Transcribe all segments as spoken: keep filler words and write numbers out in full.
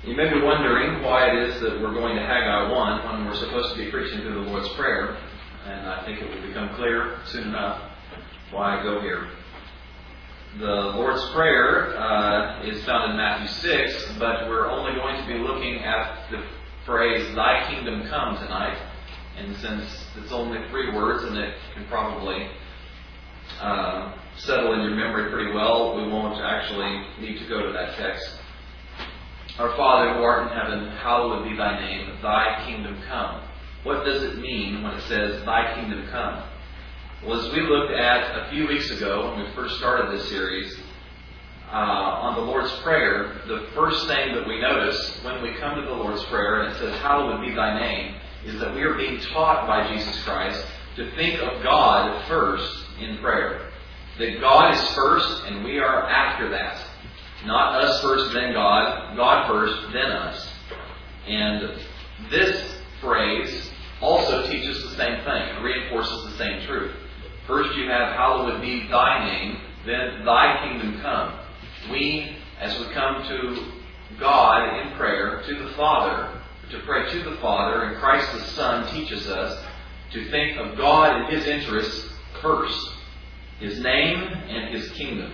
You may be wondering why it is that we're going to Haggai one when we're supposed to be preaching through the Lord's Prayer, and I think it will become clear soon enough why I go here. The Lord's Prayer uh, is found in Matthew six, but we're only going to be looking at the phrase, "Thy kingdom come" tonight, and since it's only three words and it can probably uh, settle in your memory pretty well, we won't actually need to go to that text. Our Father who art in heaven, hallowed be thy name. Thy kingdom come. What does it mean when it says, thy kingdom come? Well, as we looked at a few weeks ago when we first started this series, uh, on the Lord's Prayer, the first thing that we notice when we come to the Lord's Prayer and it says, hallowed be thy name, is that we are being taught by Jesus Christ to think of God first in prayer. That God is first and we are after that. Not us first, then God. God first, then us. And this phrase also teaches the same thing. It reinforces the same truth. First you have, hallowed be thy name, then thy kingdom come. We, as we come to God in prayer, to the Father, to pray to the Father, and Christ the Son teaches us to think of God and His interests first. His name and His kingdom.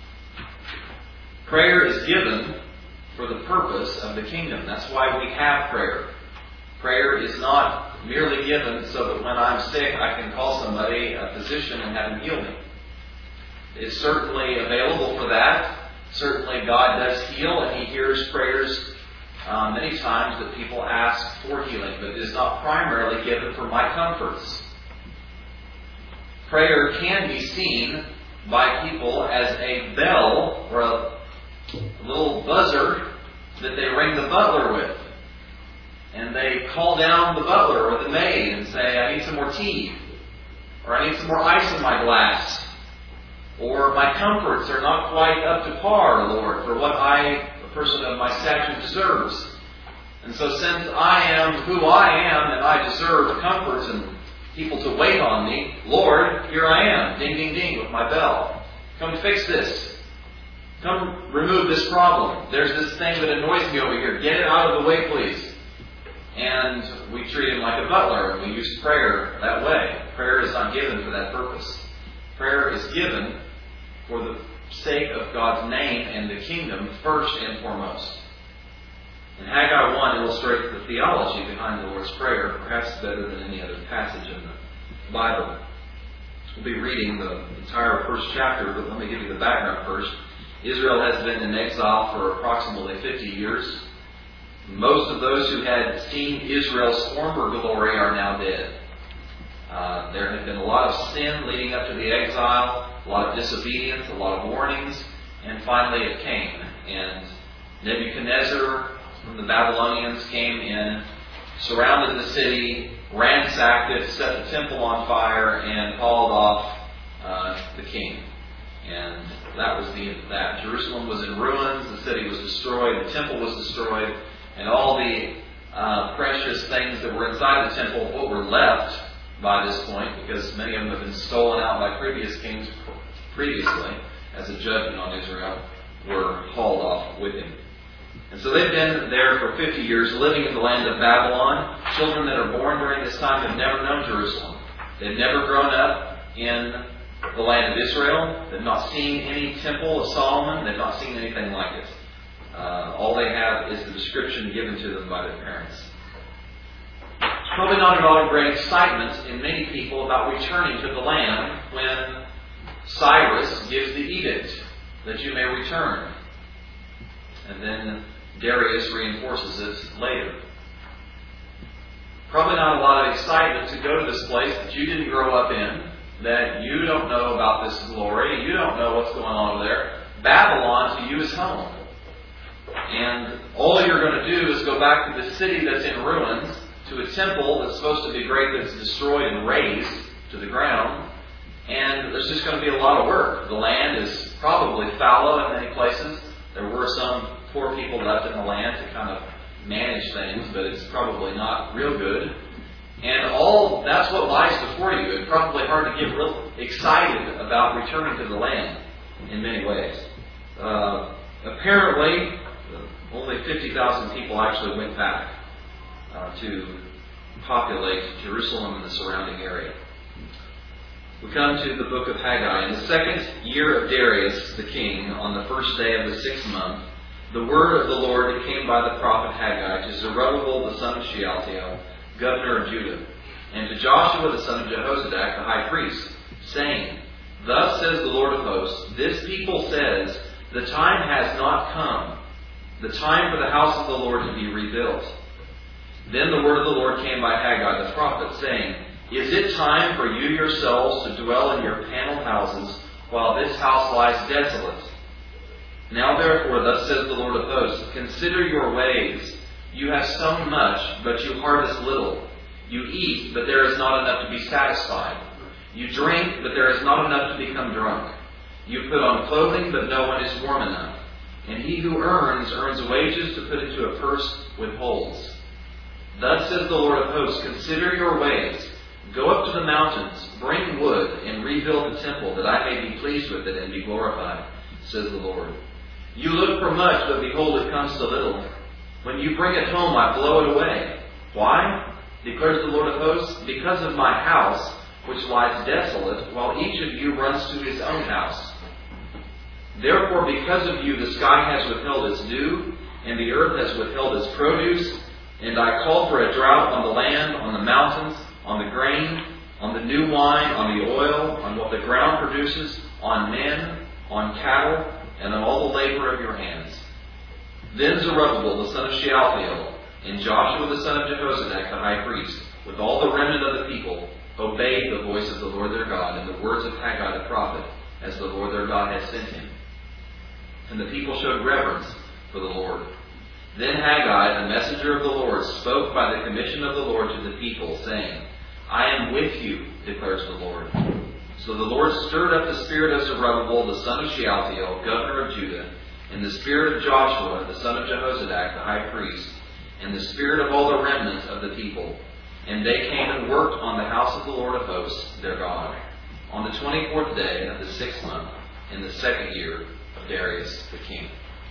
Prayer is given for the purpose of the kingdom. That's why we have prayer. Prayer is not merely given so that when I'm sick I can call somebody, a physician, and have him heal me. It's certainly available for that. Certainly God does heal, and He hears prayers uh, many times that people ask for healing, but it is not primarily given for my comforts. Prayer can be seen by people as a bell or a A little buzzer that they ring the butler with. And they call down the butler or the maid and say, I need some more tea. Or I need some more ice in my glass. Or my comforts are not quite up to par, Lord, for what I, a person of my stature, deserves. And so since I am who I am and I deserve comforts and people to wait on me, Lord, here I am, ding, ding, ding, with my bell. Come fix this. Come remove this problem. There's this thing that annoys me over here. Get it out of the way, please. And we treat him like a butler, and we use prayer that way. Prayer is not given for that purpose. Prayer is given for the sake of God's name and the kingdom first and foremost. And Haggai one illustrates the theology behind the Lord's Prayer, perhaps better than any other passage in the Bible. We'll be reading the entire first chapter, but let me give you the background first. Israel has been in exile for approximately fifty years. Most of those who had seen Israel's former glory are now dead. Uh, there had been a lot of sin leading up to the exile, a lot of disobedience, a lot of warnings, and finally it came. And Nebuchadnezzar from the Babylonians came in, surrounded the city, ransacked it, set the temple on fire, and hauled off uh, the king. And that was the end of that. Jerusalem was in ruins, the city was destroyed, the temple was destroyed, and all the uh, precious things that were inside the temple, what were left by this point, because many of them have been stolen out by previous kings previously as a judgment on Israel, were hauled off with him. And so they've been there for fifty years, living in the land of Babylon. Children that are born during this time have never known Jerusalem. They've never grown up in the land of Israel. They've not seen any temple of Solomon. They've not seen anything like it. Uh, all they have is the description given to them by their parents. It's probably not at all great excitement in many people about returning to the land when Cyrus gives the edict that you may return. And then Darius reinforces it later. Probably not a lot of excitement to go to this place that you didn't grow up in, that you don't know about this glory, you don't know what's going on over there. Babylon to you is home. And all you're going to do is go back to the city that's in ruins, to a temple that's supposed to be great that's destroyed and razed to the ground. And there's just going to be a lot of work. The land is probably fallow in many places. There were some poor people left in the land to kind of manage things, but it's probably not real good. And all that's what lies before you. It's probably hard to get real excited about returning to the land in many ways. Uh, apparently, only fifty thousand people actually went back uh, to populate Jerusalem and the surrounding area. We come to the book of Haggai. In the second year of Darius the king, on the first day of the sixth month, the word of the Lord came by the prophet Haggai to Zerubbabel the son of Shealtiel, governor of Judah, and to Joshua the son of Jehozadak the high priest, saying, Thus says the Lord of hosts, this people says, The time has not come, the time for the house of the Lord to be rebuilt. Then the word of the Lord came by Haggai the prophet, saying, Is it time for you yourselves to dwell in your paneled houses, while this house lies desolate? Now therefore, thus says the Lord of hosts, Consider your ways. You have sown much, but you harvest little. You eat, but there is not enough to be satisfied. You drink, but there is not enough to become drunk. You put on clothing, but no one is warm enough. And he who earns, earns wages to put into a purse with holes. Thus says the Lord of hosts, Consider your ways. Go up to the mountains, bring wood, and rebuild the temple, that I may be pleased with it and be glorified, says the Lord. You look for much, but behold, it comes to little. When you bring it home, I blow it away. Why? Declares the Lord of hosts, because of my house, which lies desolate, while each of you runs to his own house. Therefore, because of you, the sky has withheld its dew, and the earth has withheld its produce, and I call for a drought on the land, on the mountains, on the grain, on the new wine, on the oil, on what the ground produces, on men, on cattle, and on all the labor of your hands. Then Zerubbabel the son of Shealtiel, and Joshua the son of Jehozadak the high priest, with all the remnant of the people, obeyed the voice of the Lord their God and the words of Haggai the prophet, as the Lord their God had sent him. And the people showed reverence for the Lord. Then Haggai, the messenger of the Lord, spoke by the commission of the Lord to the people, saying, I am with you, declares the Lord. So the Lord stirred up the spirit of Zerubbabel, the son of Shealtiel, governor of Judah, and the spirit of Joshua, the son of Jehozadak, the high priest, and the spirit of all the remnant of the people. And they came and worked on the house of the Lord of hosts, their God, on the twenty-fourth day of the sixth month, in the second year of Darius the king.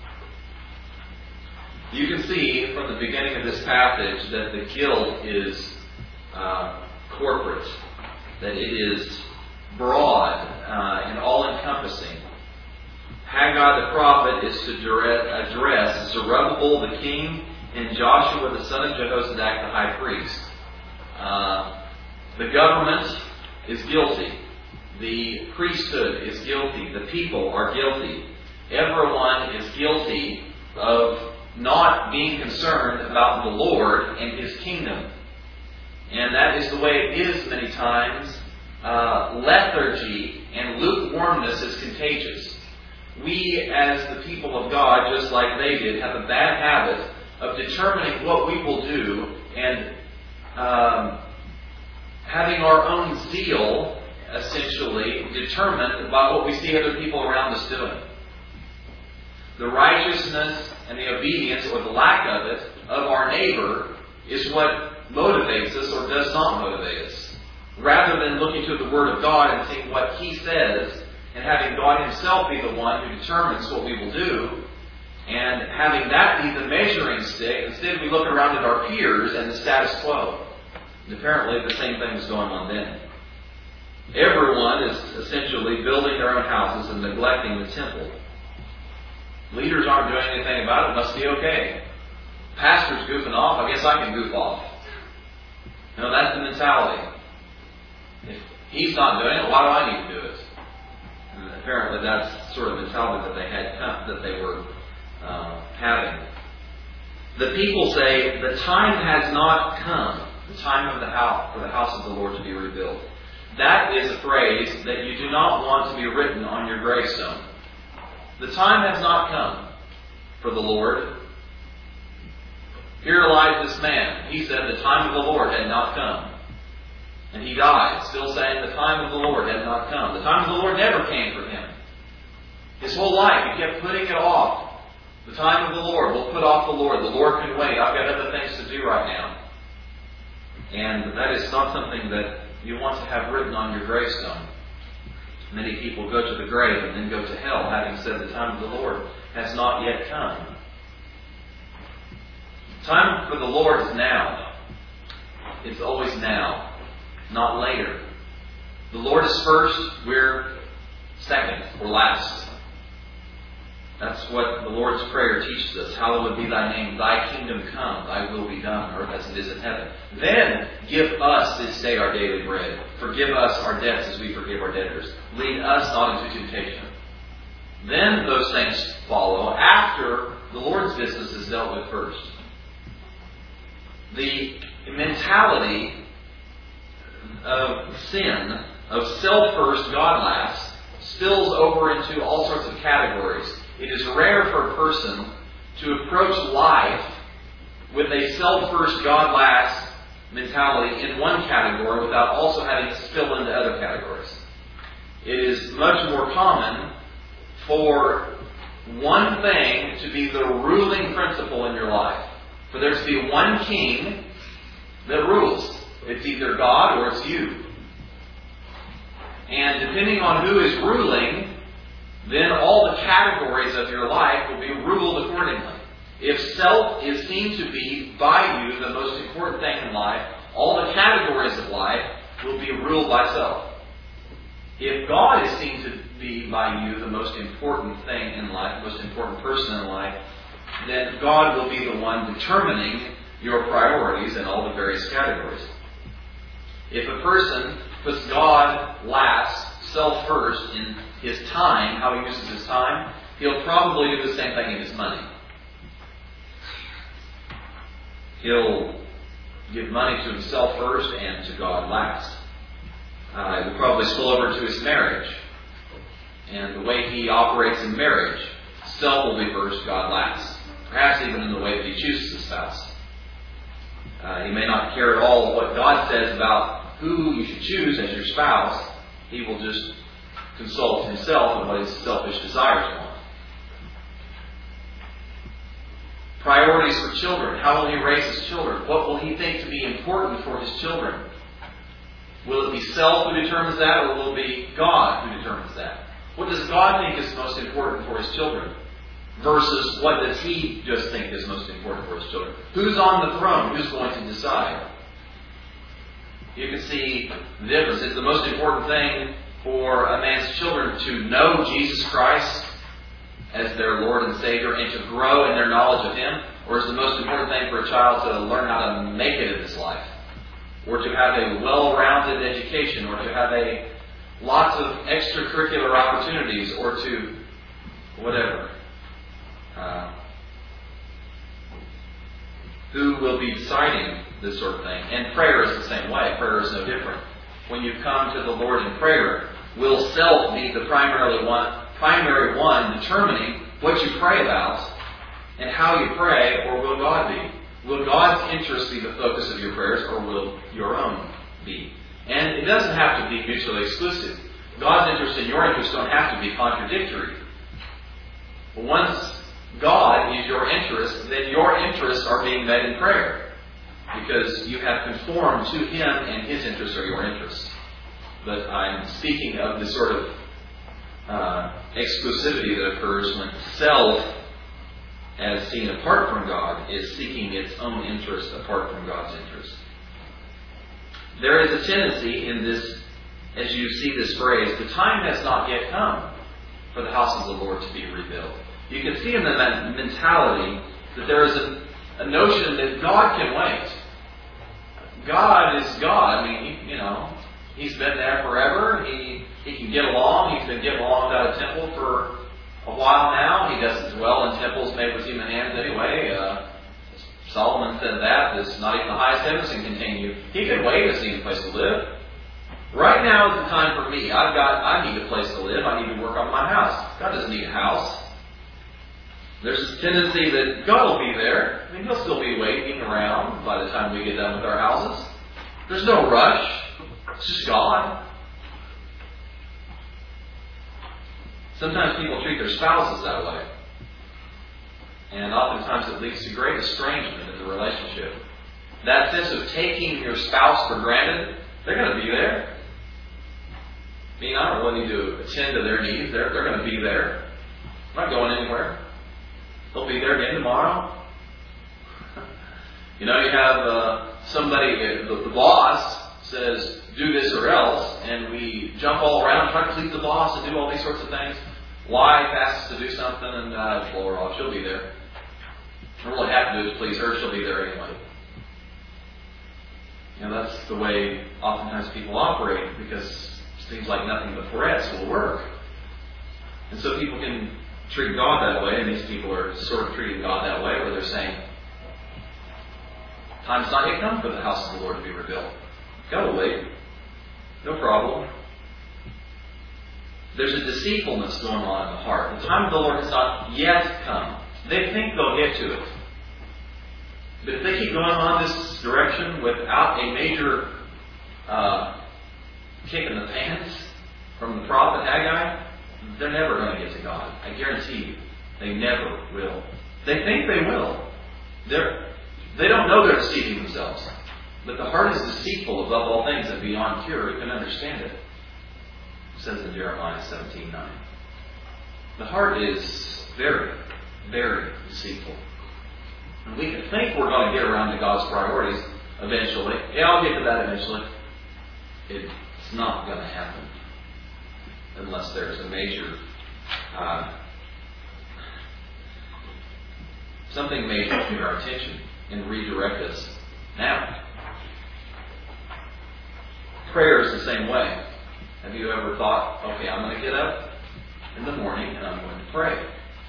You can see from the beginning of this passage that the guilt is uh, corporate, that it is broad uh, and all-encompassing. Haggai the prophet is to address Zerubbabel the king and Joshua the son of Jehozadak the high priest. Uh, the government is guilty. The priesthood is guilty. The people are guilty. Everyone is guilty of not being concerned about the Lord and His kingdom. And that is the way it is many times. Uh, lethargy and lukewarmness is contagious. We, as the people of God, just like they did, have a bad habit of determining what we will do and um, having our own zeal, essentially, determined by what we see other people around us doing. The righteousness and the obedience, or the lack of it, of our neighbor is what motivates us or does not motivate us. Rather than looking to the Word of God and seeing what He says, and having God Himself be the one who determines what we will do, and having that be the measuring stick, instead we look around at our peers and the status quo. And apparently the same thing is going on then. Everyone is essentially building their own houses and neglecting the temple. Leaders aren't doing anything about it. It must be okay. Pastor's goofing off. I guess I can goof off. You know, that's the mentality. If he's not doing it, why do I need to do it? And apparently that's sort of mentality that they had, that they were uh, having. The people say, the time has not come, the time of the house, for the house of the Lord to be rebuilt. That is a phrase that you do not want to be written on your gravestone. The time has not come for the Lord. Here lies this man. He said the time of the Lord had not come. And he died, still saying the time of the Lord had not come. The time of the Lord never came for him. His whole life, he kept putting it off. The time of the Lord, we'll put off the Lord. The Lord can wait. I've got other things to do right now. And that is not something that you want to have written on your gravestone. Many people go to the grave and then go to hell, having said the time of the Lord has not yet come. Time for the Lord is now. It's always now, not later. The Lord is first, we're second or last. That's what the Lord's Prayer teaches us. Hallowed be thy name, thy kingdom come, thy will be done on earth as it is in heaven. Then give us this day our daily bread. Forgive us our debts as we forgive our debtors. Lead us not into temptation. Then those things follow after the Lord's business is dealt with first. The mentality of sin, of self first, God last, spills over into all sorts of categories. It is rare for a person to approach life with a self first, God last mentality in one category without also having to spill into other categories. It is much more common for one thing to be the ruling principle in your life. For there to be one king that rules. It's either God or it's you. And depending on who is ruling, then all the categories of your life will be ruled accordingly. If self is seen to be by you the most important thing in life, all the categories of life will be ruled by self. If God is seen to be by you the most important thing in life, the most important person in life, then God will be the one determining your priorities in all the various categories. If a person puts God last, self first, in his time, how he uses his time, he'll probably do the same thing in his money. He'll give money to himself first and to God last. Uh, it will probably spill over to his marriage. And the way he operates in marriage, self will be first, God last. Perhaps even in the way that he chooses his spouse. Uh, he may not care at all what God says about who you should choose as your spouse. He will just consult himself and what his selfish desires want. Priorities for children. How will he raise his children? What will he think to be important for his children? Will it be self who determines that, or will it be God who determines that? What does God think is most important for his children? Versus what does he just think is most important for his children? Who's on the throne? Who's going to decide? You can see the difference. Is the most important thing for a man's children to know Jesus Christ as their Lord and Savior and to grow in their knowledge of Him? Or is the most important thing for a child to learn how to make it in this life? Or to have a well-rounded education? Or to have a lots of extracurricular opportunities? Or to whatever? Uh, who will be deciding this sort of thing? And prayer is the same way. Prayer is no different. When you come to the Lord in prayer, will self be the primarily one, primary one determining what you pray about and how you pray, or will God be? Will God's interest be the focus of your prayers, or will your own be? And it doesn't have to be mutually exclusive. God's interest and your interest don't have to be contradictory. Once God is your interest, then your interests are being met in prayer. Because you have conformed to Him and His interests are your interests. But I'm speaking of the sort of uh, exclusivity that occurs when self, as seen apart from God, is seeking its own interest apart from God's interest. There is a tendency in this, as you see this phrase, the time has not yet come for the house of the Lord to be rebuilt. You can see in the mentality that there is a, a notion that God can wait. God is God. I mean, he, you know, He's been there forever. He he can get along. He's been getting along without a temple for a while now. He doesn't dwell in temples made with human hands anyway. Uh, Solomon said that. This not even the highest heavens can contain you. He can wait to see a place to live. Right now is the time for me. I've got. I need a place to live. I need to work on my house. God doesn't need a house. There's a tendency that God will be there. I mean, He'll still be waiting around by the time we get done with our houses. There's no rush. It's just God. Sometimes people treat their spouses that way. And oftentimes it leads to great estrangement in the relationship. That sense of taking your spouse for granted, they're going to be there. I mean, I don't really need to attend to their needs. They're, they're going to be there. I'm not going anywhere. They'll be there again tomorrow. You know, you have uh, somebody, the, the boss says, do this or else, and we jump all around, try to please the boss and do all these sorts of things. Wife asks to do something, and uh, blow her off. She'll be there. All we really have to do is please her. She'll be there anyway. You know, that's the way oftentimes people operate, because it seems like nothing but threats will work. And so people can treat God that way, and these people are sort of treating God that way, where they're saying, time's not yet come for the house of the Lord to be rebuilt. Gotta wait. No problem. There's a deceitfulness going on in the heart. The time of the Lord has not yet come. They think they'll get to it. But if they keep going on this direction without a major uh, kick in the pants from the prophet Haggai, they're never going to get to God. I guarantee you. They never will. They think they will. They're, they don't know they're deceiving themselves. But the heart is deceitful above all things and beyond cure. Who can understand it? It says in Jeremiah seventeen nine. The heart is very, very deceitful. And we can think we're going to get around to God's priorities eventually. Yeah, I'll get to that eventually. It's not going to happen unless there's a major, uh, something major to get our attention and redirect us now. Prayer is the same way. Have you ever thought, okay, I'm going to get up in the morning and I'm going to pray.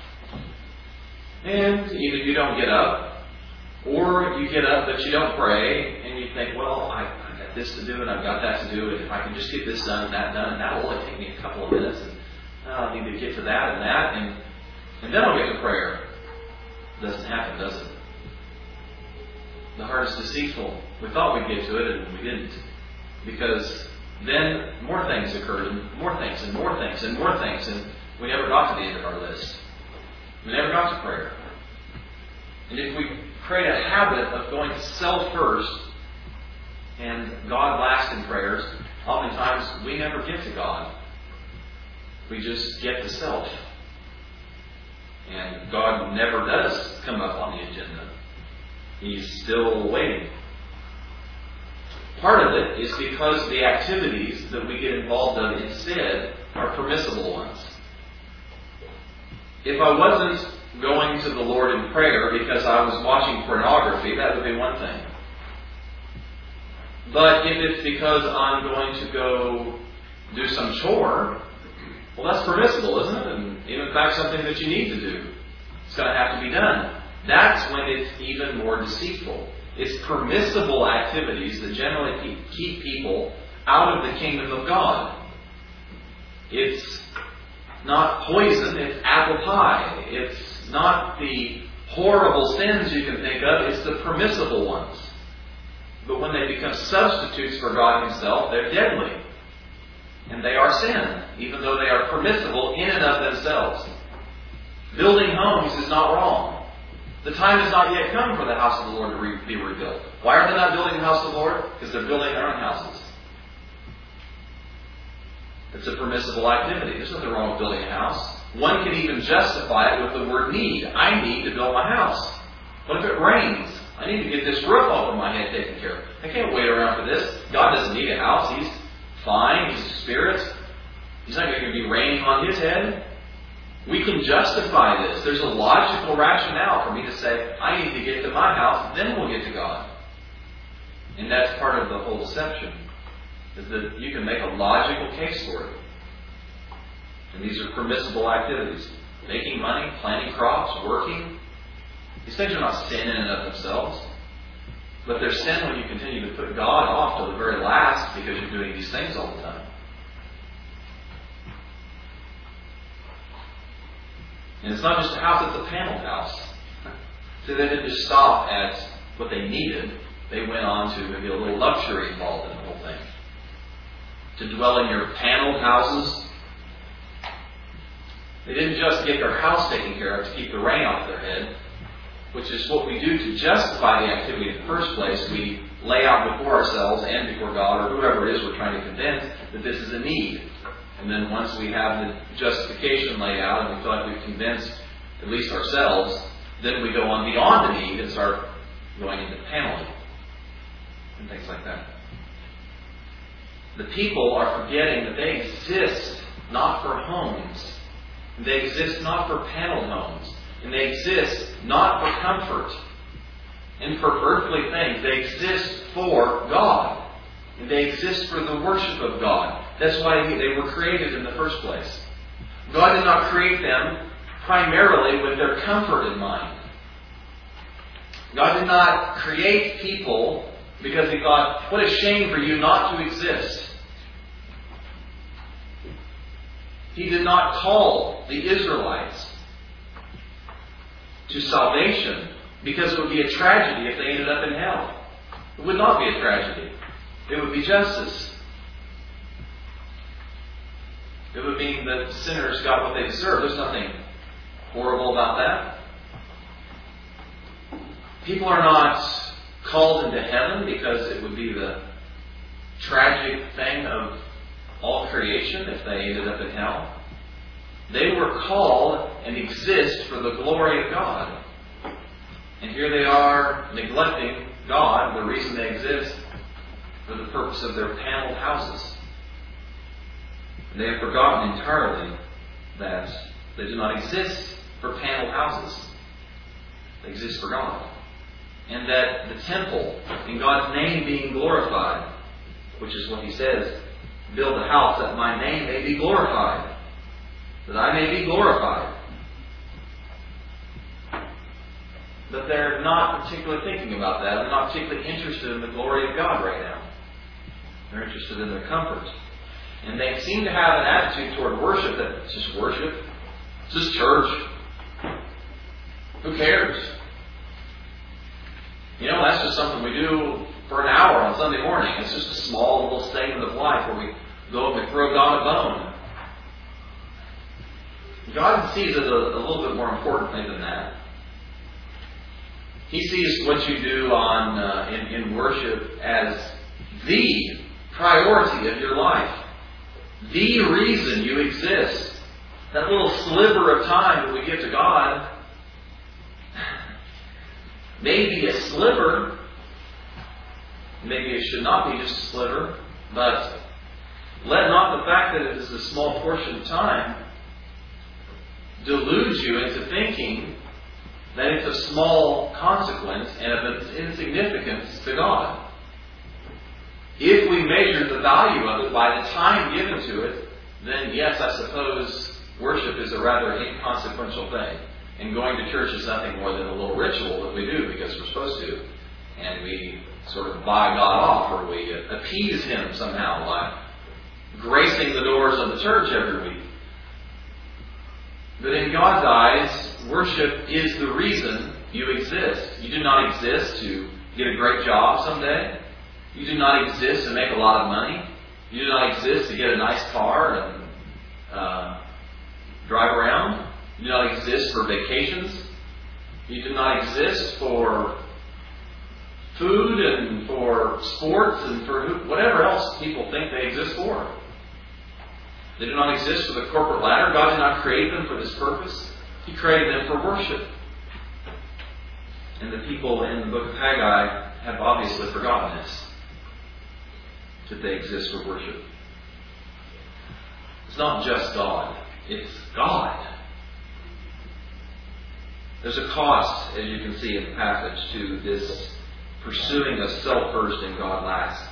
And either you don't get up, or you get up but you don't pray, and you think, well, I, I've got this to do and I've got that to do, and if I can just get this done and that done, and that will only take me a couple of minutes, and I'll need to get to that and that, and, and then I'll get to prayer. It doesn't happen, does it? The heart is deceitful. We thought we'd get to it, and we didn't. Because then more things occurred, and more things, and more things, and more things, and we never got to the end of our list. We never got to prayer. And if we create a habit of going to self first and God last in prayers, oftentimes we never get to God. We just get to self. And God never does come up on the agenda. He's still waiting. Part of it is because the activities that we get involved in instead are permissible ones. If I wasn't going to the Lord in prayer because I was watching pornography, that would be one thing. But if it's because I'm going to go do some chore, well, that's permissible, isn't it? And even in fact, something that you need to do. It's going to have to be done. That's when it's even more deceitful. It's permissible activities that generally keep people out of the kingdom of God. It's not poison, it's apple pie. It's not the horrible sins you can think of, it's the permissible ones. But when they become substitutes for God Himself, they're deadly. And they are sin, even though they are permissible in and of themselves. Building homes is not wrong. The time has not yet come for the house of the Lord to re- be rebuilt. Why are they not building the house of the Lord? Because they're building their own houses. It's a permissible activity. There's nothing wrong with building a house. One can even justify it with the word need. I need to build my house. What if it rains? I need to get this roof over my head taken care of. I can't wait around for this. God doesn't need a house. He's fine. He's a spirit. He's not going to be raining on His head. We can justify this. There's a logical rationale for me to say, I need to get to my house, then we'll get to God. And that's part of the whole deception, is that you can make a logical case for it. And these are permissible activities. Making money, planting crops, working. These things are not sin in and of themselves. But they're sin when you continue to put God off to the very last because you're doing these things all the time. And it's not just a house, it's a paneled house. So they didn't just stop at what they needed. They went on to maybe a little luxury involved in the whole thing. To dwell in your paneled houses. They didn't just get their house taken care of to keep the rain off their head, which is what we do to justify the activity in the first place. We lay out before ourselves and before God, or whoever it is we're trying to convince, that this is a need. And then once we have the justification laid out and we feel like we've convinced at least ourselves, then we go on beyond the need and start going into paneling and things like that. The people are forgetting that they exist not for homes. They exist not for paneled homes. And they exist not for comfort and for earthly things. They exist for God. And they exist for the worship of God. That's why they were created in the first place. God did not create them primarily with their comfort in mind. God did not create people because He thought, what a shame for you not to exist. He did not call the Israelites to salvation because it would be a tragedy if they ended up in hell. It would not be a tragedy. It would be justice. It would mean that sinners got what they deserve. There's nothing horrible about that. People are not called into heaven because it would be the tragic thing of all creation if they ended up in hell. They were called and exist for the glory of God. And here they are neglecting God, the reason they exist, for the purpose of their paneled houses. They have forgotten entirely that they do not exist for paneled houses. They exist for God. And that the temple, in God's name being glorified, which is what He says, build a house that my name may be glorified, that I may be glorified. But they're not particularly thinking about that. They're not particularly interested in the glory of God right now. They're interested in their comfort. And they seem to have an attitude toward worship that it's just worship. It's just church. Who cares? You know, that's just something we do for an hour on Sunday morning. It's just a small little statement of life where we go and we throw God a bone. God sees it a, a little bit more importantly than that. He sees what you do on uh, in, in worship as the priority of your life. The reason you exist. That little sliver of time that we give to God may be a sliver. Maybe it should not be just a sliver. But let not the fact that it is a small portion of time delude you into thinking that it's of small consequence and of its insignificance to God. If we measure the value of it by the time given to it, then yes, I suppose worship is a rather inconsequential thing. And going to church is nothing more than a little ritual that we do because we're supposed to. And we sort of buy God off, or we appease Him somehow by gracing the doors of the church every week. But in God's eyes, worship is the reason you exist. You do not exist to get a great job someday. You do not exist to make a lot of money. You do not exist to get a nice car and uh, drive around. You do not exist for vacations. You do not exist for food and for sports and for whatever else people think they exist for. They do not exist for the corporate ladder. God did not create them for this purpose. He created them for worship. And the people in the book of Haggai have obviously forgotten this, that they exist for worship. It's not just God. It's God. There's a cost, as you can see in the passage, to this pursuing of self first and God last.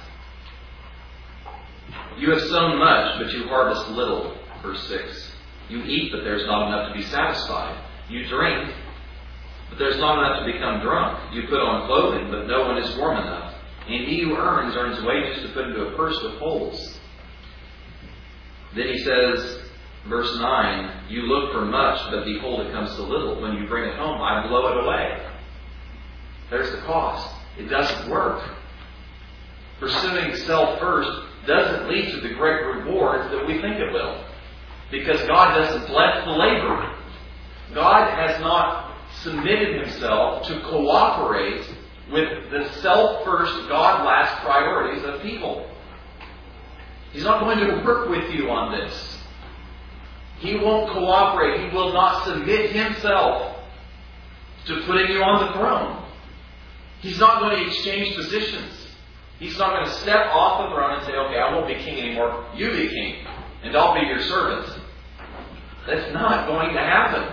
You have sown much, but you harvest little. Verse six. You eat, but there's not enough to be satisfied. You drink, but there's not enough to become drunk. You put on clothing, but no one is warm enough. And he who earns, earns wages to put into a purse with holes. Then he says, verse nine, you look for much, but behold, it comes to little. When you bring it home, I blow it away. There's the cost. It doesn't work. Pursuing self first doesn't lead to the great rewards that we think it will. Because God doesn't bless the labor. God has not submitted Himself to cooperate with the self-first, God-last priorities of people. He's not going to work with you on this. He won't cooperate. He will not submit Himself to putting you on the throne. He's not going to exchange positions. He's not going to step off the throne and say, okay, I won't be king anymore. You be king. And I'll be your servant. That's not going to happen.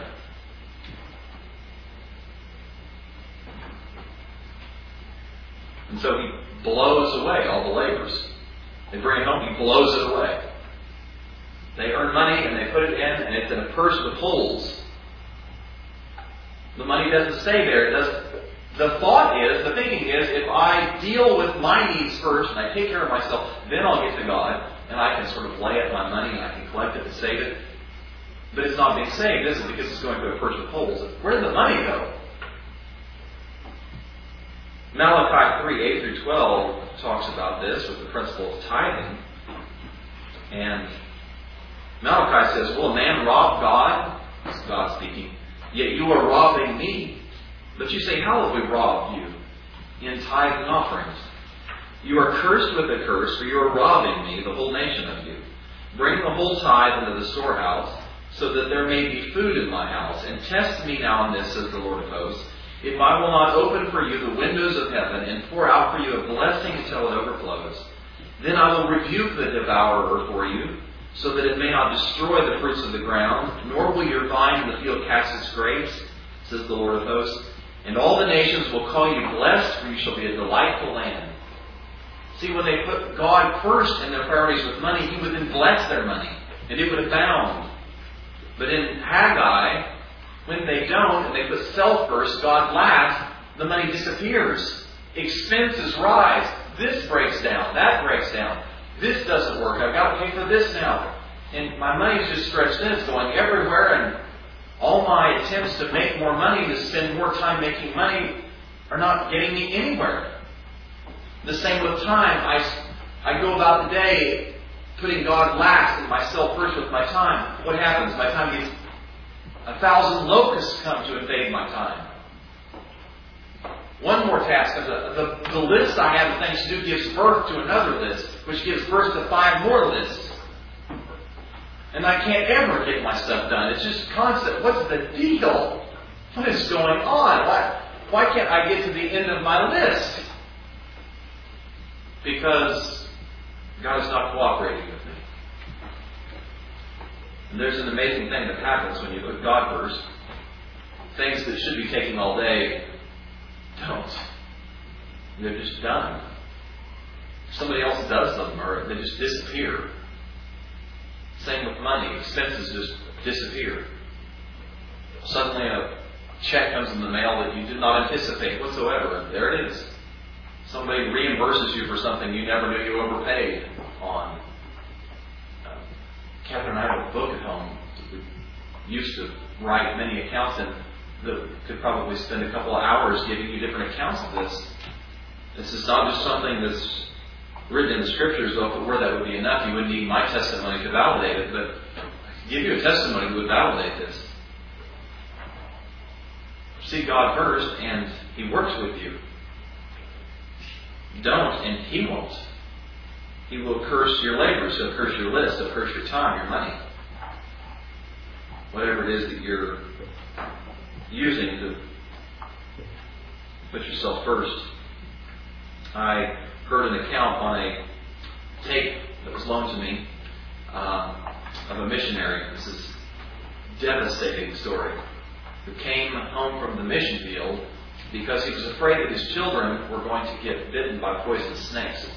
And so he blows away all the labors. They bring it home, he blows it away. They earn money and they put it in, and it's in a purse with holes. The money doesn't stay there. It doesn't. The thought is, the thinking is, if I deal with my needs first and I take care of myself, then I'll get to God and I can sort of lay up my money and I can collect it and save it. But it's not being saved, is it? Because it's going to a purse with holes. Where did the money go? Malachi three, eight through twelve talks about this with the principle of tithing. And Malachi says, will a man rob God? This is God speaking. Yet you are robbing me. But you say, how have we robbed you? In tithe and offerings. You are cursed with a curse, for you are robbing me, the whole nation of you. Bring the whole tithe into the storehouse, so that there may be food in my house. And test me now in this, says the Lord of hosts, if I will not open for you the windows of heaven and pour out for you a blessing until it overflows. Then I will rebuke the devourer for you, so that it may not destroy the fruits of the ground, nor will your vine in the field cast its grapes, says the Lord of hosts. And all the nations will call you blessed, for you shall be a delightful land. See, when they put God first in their priorities with money, He would then bless their money, and it would abound. But in Haggai, when they don't, and they put self first, God last, the money disappears. Expenses rise. This breaks down. That breaks down. This doesn't work. I've got to pay for this now. And my money's just stretched in. It's going everywhere, and all my attempts to make more money, to spend more time making money, are not getting me anywhere. The same with time. I, I go about the day putting God last and myself first with my time. What happens? My time gets... A thousand locusts come to invade my time. One more task. The, the, the list I have of things to do gives birth to another list, which gives birth to five more lists. And I can't ever get my stuff done. It's just constant. What's the deal? What is going on? Why, why can't I get to the end of my list? Because God is not cooperating with me. And there's an amazing thing that happens when you put God first. Things that should be taking all day don't. They're just done. Somebody else does them, or they just disappear. Same with money. Expenses just disappear. Suddenly a check comes in the mail that you did not anticipate whatsoever. There it is. Somebody reimburses you for something you never knew you overpaid on. Uh, Catherine and I have a book at home. We used to write many accounts in that could probably spend a couple of hours giving you different accounts of this. This is not just something that's written in the Scriptures, though. If it were, that would be enough. You wouldn't need my testimony to validate it, but I could give you a testimony that would validate this. See God first, and He works with you. Don't, and He won't. He will curse your labors. He'll curse your list. He'll curse your time, your money. Whatever it is that you're using to put yourself first. I heard an account on a tape that was loaned to me um, of a missionary. This is a devastating story. Who came home from the mission field because he was afraid that his children were going to get bitten by poisonous snakes.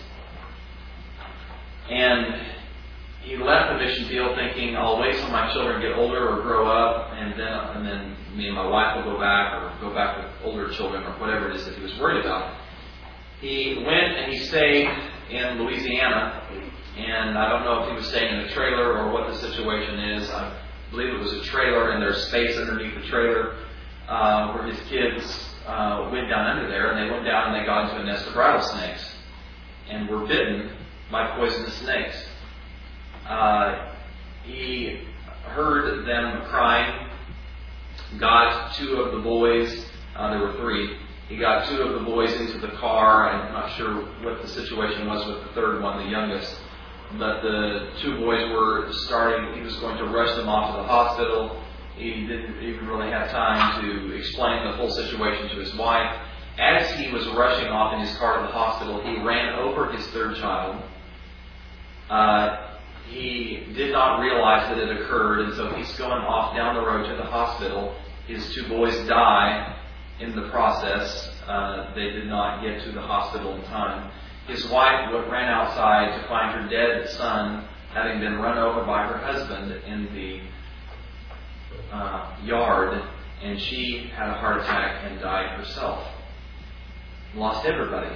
And he left the mission field thinking, I'll wait till my children get older or grow up, and then and then me and my wife will go back, or go back with older children, or whatever it is that he was worried about. He went and he stayed in Louisiana, and I don't know if he was staying in a trailer or what the situation is. I believe it was a trailer, and there's space underneath the trailer uh, where his kids uh, went down under there, and they went down and they got into a nest of rattlesnakes and were bitten by poisonous snakes. Uh, he heard them crying, got two of the boys, uh, there were three, he got two of the boys into the car. I'm not sure what the situation was with the third one, the youngest, but the two boys were starting, he was going to rush them off to the hospital. He didn't even really have time to explain the whole situation to his wife. as he was rushing off in his car to the hospital, he ran over his third child. Uh, he did not realize that it occurred, and so he's going off down the road to the hospital. His two boys die in the process. Uh, they did not get to the hospital in time. His wife ran outside to find her dead son, having been run over by her husband in the uh, yard, and she had a heart attack and died herself. Lost everybody.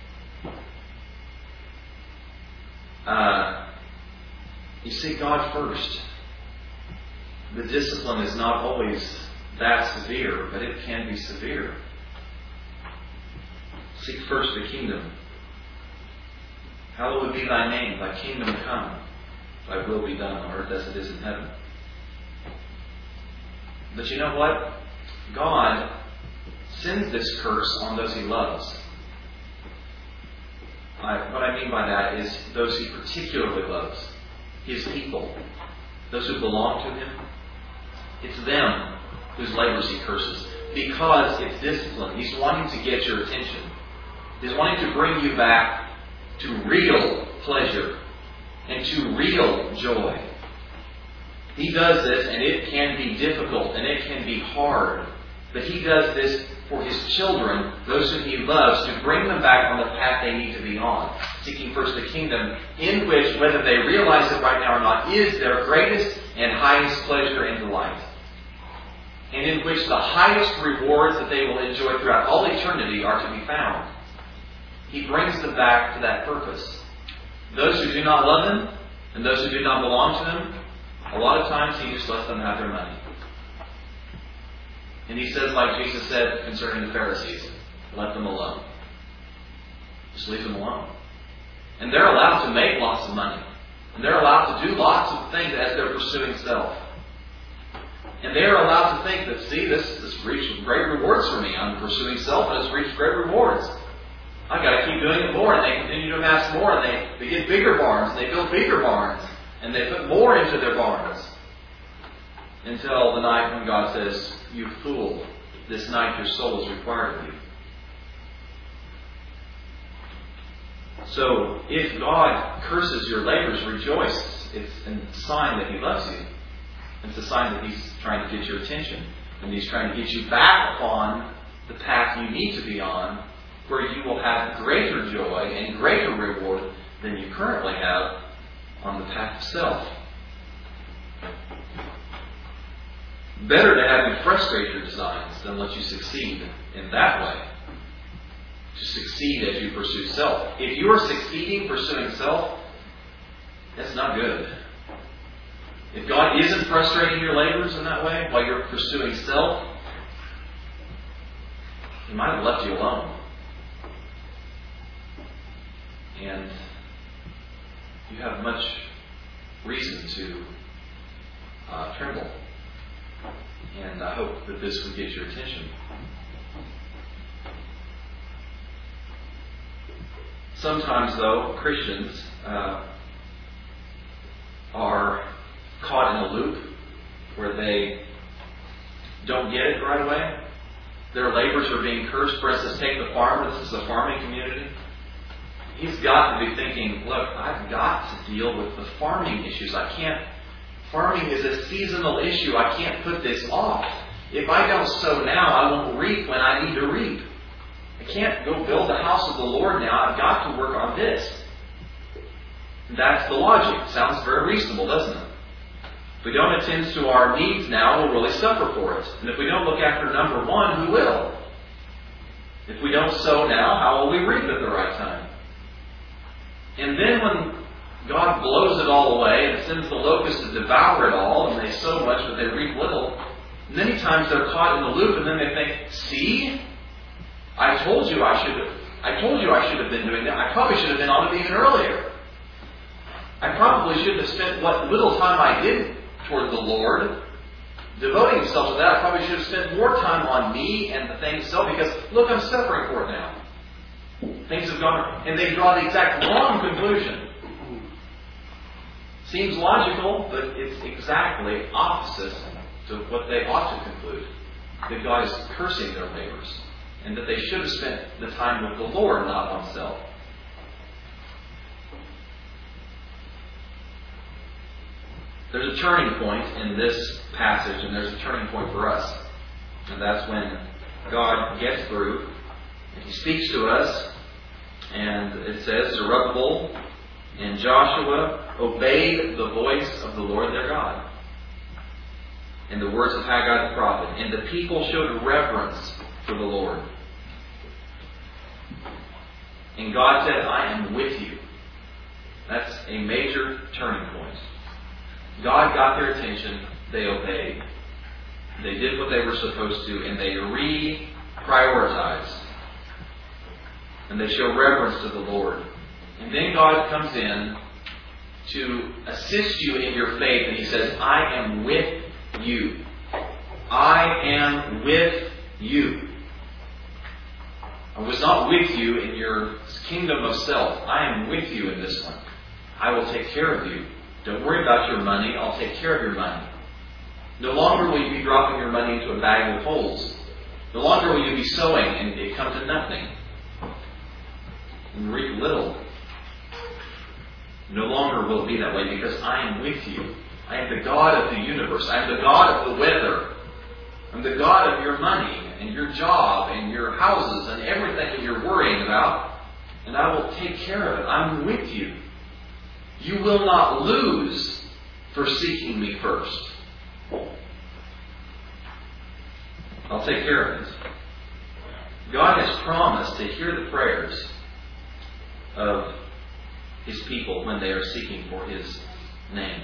Uh, you seek God first. The discipline is not always that severe, but it can be severe. Seek first the kingdom. Hallowed be thy name, thy kingdom come, thy will be done on earth as it is in heaven. But you know what? God sends this curse on those he loves. I, what I mean by that is those he particularly loves. His people. Those who belong to him. It's them whose labors he curses. Because it's discipline. He's wanting to get your attention. He's wanting to bring you back to real pleasure and to real joy. He does this, and it can be difficult, and it can be hard. But he does this for his children, those whom he loves, to bring them back on the path they need to be on. Seeking first the kingdom, in which, whether they realize it right now or not, is their greatest and highest pleasure and delight. And in which the highest rewards that they will enjoy throughout all eternity are to be found. He brings them back to that purpose. Those who do not love him, and those who do not belong to him, a lot of times he just lets them have their money. And he says, like Jesus said concerning the Pharisees, let them alone. Just leave them alone. And they're allowed to make lots of money. And they're allowed to do lots of things as they're pursuing self. And they're allowed to think that, see, this has reached great rewards for me. I'm pursuing self and it's reached great rewards. I've got to keep doing it more. And they continue to amass more. And they, they get bigger barns. And they build bigger barns. And they put more into their barns. Until the night when God says, you fool, this night your soul is required of you. So, if God curses your labors, rejoice. It's a sign that he loves you. It's a sign that he's trying to get your attention. And he's trying to get you back upon the path you need to be on, where you will have greater joy and greater reward than you currently have on the path of self. Better to have you frustrate your designs than let you succeed in that way. To succeed as you pursue self. If you are succeeding pursuing self, that's not good. If God isn't frustrating your labors in that way while you're pursuing self, he might have left you alone. And you have much reason to uh, tremble. And I hope that this would get your attention. Sometimes, though, Christians uh, are caught in a loop where they don't get it right away. Their labors are being cursed. For instance, take the farmer. This is a farming community. He's got to be thinking, look, I've got to deal with the farming issues. I can't. Farming is a seasonal issue. I can't put this off. If I don't sow now, I won't reap when I need to reap. I can't go build the house of the Lord now. I've got to work on this. That's the logic. Sounds very reasonable, doesn't it? If we don't attend to our needs now, we'll really suffer for it. And if we don't look after number one, who will? If we don't sow now, how will we reap at the right time? And then when God blows it all away and sends the locusts to devour it all, and they sow much but they reap little, many times they're caught in the loop, and then they think, see? I told you I should have I told you I should have been doing that. I probably should have been on it even earlier. I probably should have spent what little time I did toward the Lord devoting myself to that. I probably should have spent more time on me and the things so, because look, I'm suffering for it now. Things have gone, and they draw the exact wrong conclusion. Seems logical, but it's exactly opposite to what they ought to conclude. That God is cursing their labors and that they should have spent the time with the Lord, not on self. There's a turning point in this passage, and there's a turning point for us. And that's when God gets through, and He speaks to us, and it says, Zerubbabel and Joshua obeyed the voice of the Lord their God, and the words of Haggai the prophet, and the people showed reverence for the Lord. And God said, I am with you. That's a major turning point. God got their attention, they obeyed. They did what they were supposed to, and they re-prioritized. And they show reverence to the Lord. And then God comes in to assist you in your faith, and He says, I am with you. I am with you. I was not with you in your kingdom of self. I am with you in this one. I will take care of you. Don't worry about your money. I'll take care of your money. No longer will you be dropping your money into a bag with holes. No longer will you be sowing and it come to nothing. And reap little. No longer will it be that way, because I am with you. I am the God of the universe. I am the God of the weather. I'm the God of your money and your job and your houses and everything that you're worrying about. And I will take care of it. I'm with you. You will not lose for seeking me first. I'll take care of it. God has promised to hear the prayers of His people when they are seeking for His name.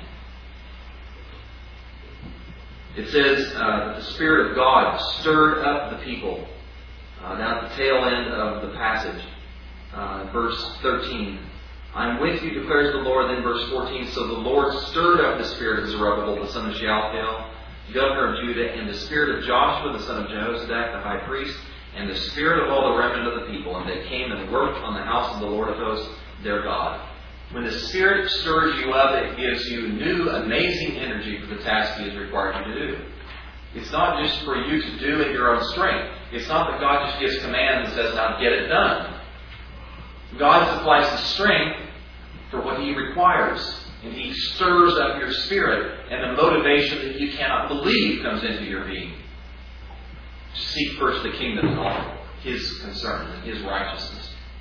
It says uh, the Spirit of God stirred up the people. Uh, down at the tail end of the passage, uh, verse thirteen. I'm with you, declares the Lord. Then verse fourteen. So the Lord stirred up the spirit of Zerubbabel, the son of Shealtiel, governor of Judah, and the spirit of Joshua, the son of Jehozadak, the high priest, and the spirit of all the remnant of the people. And they came and worked on the house of the Lord of hosts, their God. When the Spirit stirs you up, it gives you new, amazing energy for the task He has required you to do. It's not just for you to do in your own strength. It's not that God just gives commands and says, now get it done. God supplies the strength for what He requires. And He stirs up your spirit, and the motivation that you cannot believe comes into your being. Seek first the kingdom and all His concerns and His righteousness.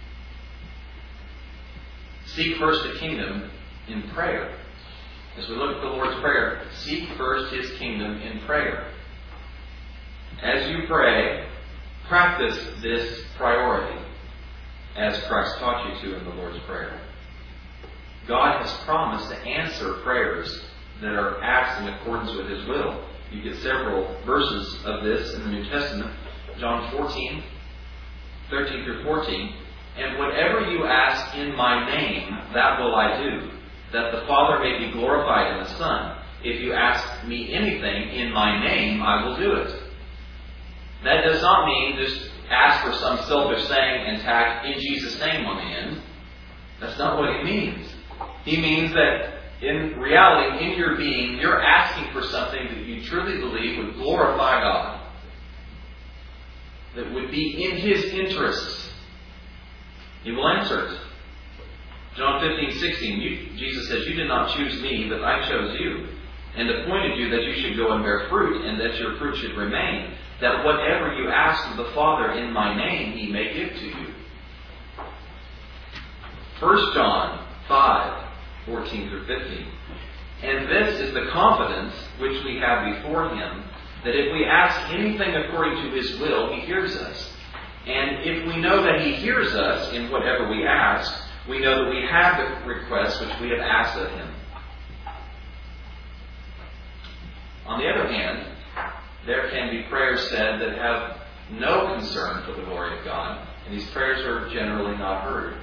Seek first the kingdom in prayer. As we look at the Lord's Prayer, seek first His kingdom in prayer. As you pray, practice this priority, as Christ taught you to in the Lord's Prayer. God has promised to answer prayers that are asked in accordance with His will. You get several verses of this in the New Testament. John fourteen, thirteen through fourteen. And whatever you ask in my name, that will I do, that the Father may be glorified in the Son. If you ask me anything in my name, I will do it. That does not mean just ask for some selfish saying and tack in Jesus' name on the end. That's not what He means. He means that in reality, in your being, you're asking for something that you truly believe would glorify God. That would be in His interests. He will answer it. John fifteen, sixteen, you, Jesus says, you did not choose me, but I chose you, and appointed you that you should go and bear fruit, and that your fruit should remain, that whatever you ask of the Father in my name, He may give to you. First John five, fourteen through fifteen. And this is the confidence which we have before Him, that if we ask anything according to His will, He hears us. And if we know that He hears us in whatever we ask, we know that we have the request which we have asked of Him. On the other hand, there can be prayers said that have no concern for the glory of God, and these prayers are generally not heard.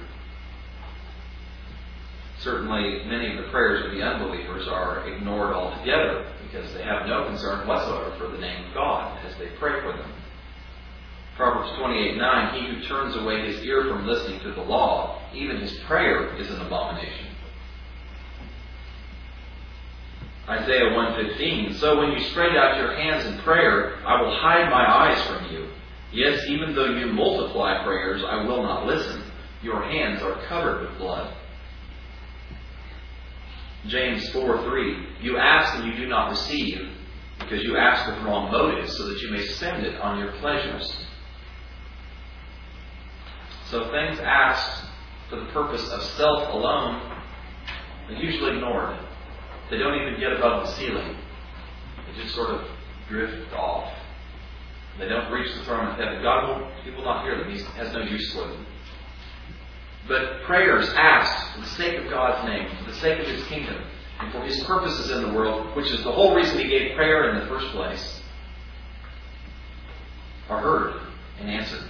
Certainly, many of the prayers of the unbelievers are ignored altogether because they have no concern whatsoever for the name of God as they pray for them. Proverbs twenty-eight nine, he who turns away his ear from listening to the law, even his prayer is an abomination. Isaiah one fifteen, so when you spread out your hands in prayer, I will hide my eyes from you. Yes, even though you multiply prayers, I will not listen. Your hands are covered with blood. James four three, you ask and you do not receive, because you ask with wrong motives, so that you may spend it on your pleasures. So things asked for the purpose of self alone are usually ignored. They don't even get above the ceiling. They just sort of drift off. They don't reach the throne of heaven. God will, He will not hear them. He has no use for them. But prayers asked for the sake of God's name, for the sake of His kingdom, and for His purposes in the world, which is the whole reason He gave prayer in the first place, are heard and answered.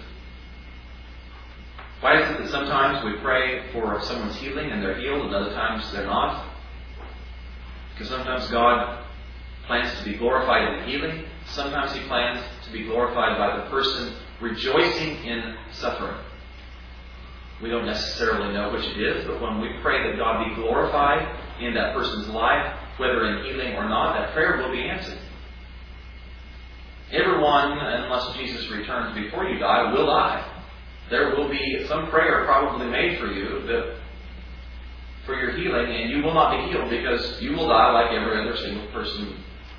Why is it that sometimes we pray for someone's healing and they're healed, and other times they're not? Because sometimes God plans to be glorified in the healing. Sometimes He plans to be glorified by the person rejoicing in suffering. We don't necessarily know which it is, but when we pray that God be glorified in that person's life, whether in healing or not, that prayer will be answered. Everyone, unless Jesus returns before you die, will die. There will be some prayer probably made for you that, for your healing, and you will not be healed because you will die like every other single person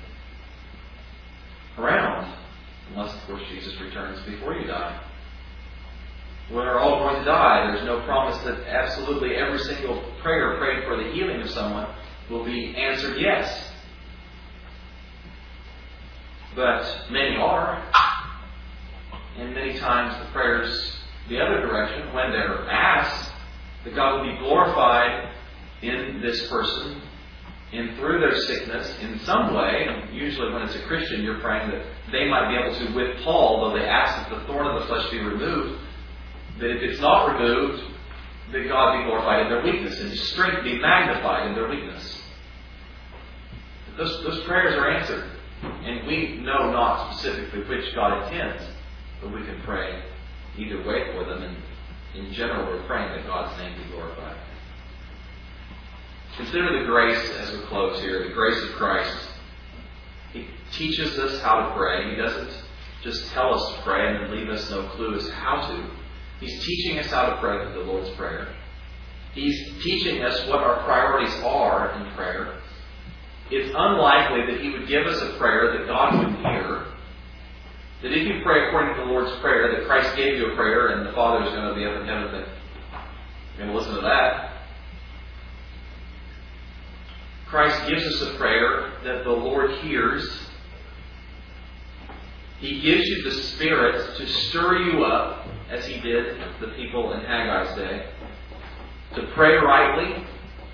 around. Unless, of course, Jesus returns before you die. We're all going to die. There's no promise that absolutely every single prayer prayed for the healing of someone will be answered yes. But many are. And many times the prayers the other direction, when they're asked, that God will be glorified in this person, in through their sickness in some way. And usually when it's a Christian, you're praying that they might be able to, with Paul, though they ask that the thorn of the flesh be removed, that if it's not removed, that God be glorified in their weakness, and His strength be magnified in their weakness. Those, those prayers are answered. And we know not specifically which God intends, but we can pray either way for them. And in general, we're praying that God's name be glorified. Consider the grace, as we close here, the grace of Christ. He teaches us how to pray. He doesn't just tell us to pray and then leave us no clue as to how to. He's teaching us how to pray with the Lord's Prayer. He's teaching us what our priorities are in prayer. It's unlikely that He would give us a prayer that God wouldn't hear. That if you pray according to the Lord's Prayer, that Christ gave you a prayer and the Father is going to be up in heaven, that you're going to listen to that. Christ gives us a prayer that the Lord hears. He gives you the Spirit to stir you up, as He did the people in Haggai's day, to pray rightly.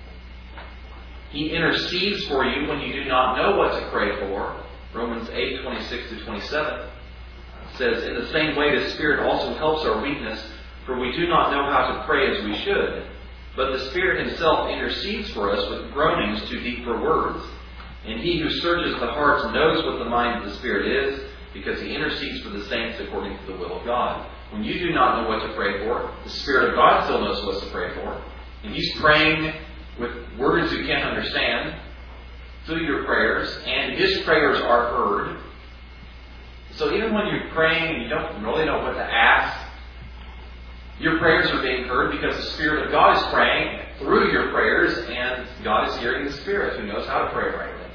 He intercedes for you when you do not know what to pray for. Romans eight, twenty-six to twenty-seven says, in the same way the Spirit also helps our weakness, for we do not know how to pray as we should. But the Spirit Himself intercedes for us with groanings too deep for words. And He who searches the hearts knows what the mind of the Spirit is, because He intercedes for the saints according to the will of God. When you do not know what to pray for, the Spirit of God still knows what to pray for. And He's praying with words you can't understand through your prayers, and His prayers are heard. So even when you're praying and you don't really know what to ask, your prayers are being heard because the Spirit of God is praying through your prayers, and God is hearing the Spirit who knows how to pray rightly.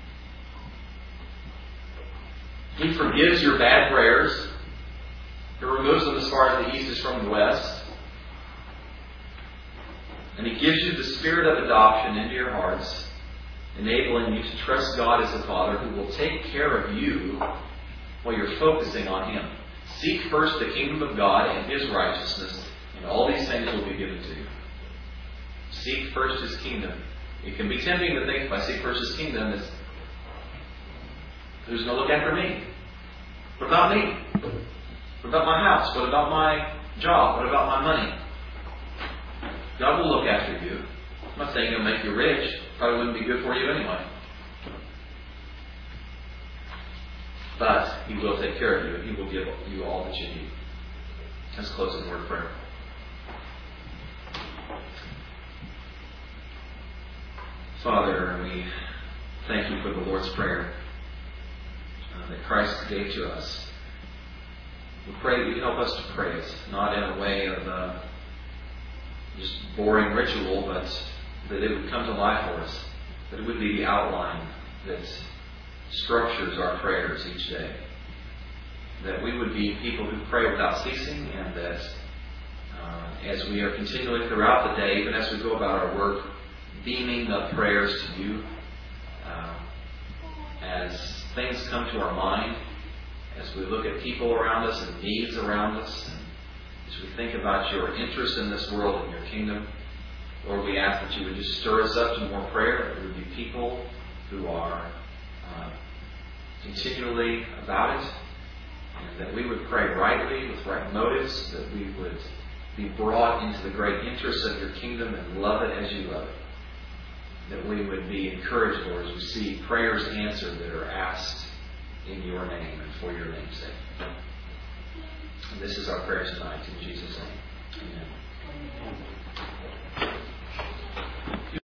He forgives your bad prayers. He removes them as far as the east is from the west. And He gives you the Spirit of adoption into your hearts, enabling you to trust God as a Father who will take care of you while you're focusing on Him. Seek first the kingdom of God and His righteousness, and all these things will be given to you. Seek first His kingdom. It can be tempting to think if I seek first His kingdom, it's, who's going to look after me? What about me? What about my house? What about my job? What about my money? God will look after you. I'm not saying He'll make you rich. Probably wouldn't be good for you anyway. But He will take care of you, and He will give you all that you need. Let's close in a word of prayer. Father, we thank You for the Lord's Prayer uh, that Christ gave to us. We pray that you help us to pray it, not in a way of uh, just boring ritual, but that it would come to life for us. That it would be the outline that structures our prayers each day. That we would be people who pray without ceasing, and that uh, as we are continually throughout the day, even as we go about our work, beaming the prayers to you, uh, as things come to our mind, as we look at people around us and needs around us, and as we think about your interest in this world and your kingdom, Lord, we ask that you would just stir us up to more prayer, that we would be people who are uh, continually about it, and that we would pray rightly with right motives, that we would be brought into the great interests of your kingdom and love it as you love it. That we would be encouraged, Lord, as we see prayers answered that are asked in your name and for your name's sake. And this is our prayer tonight in Jesus' name.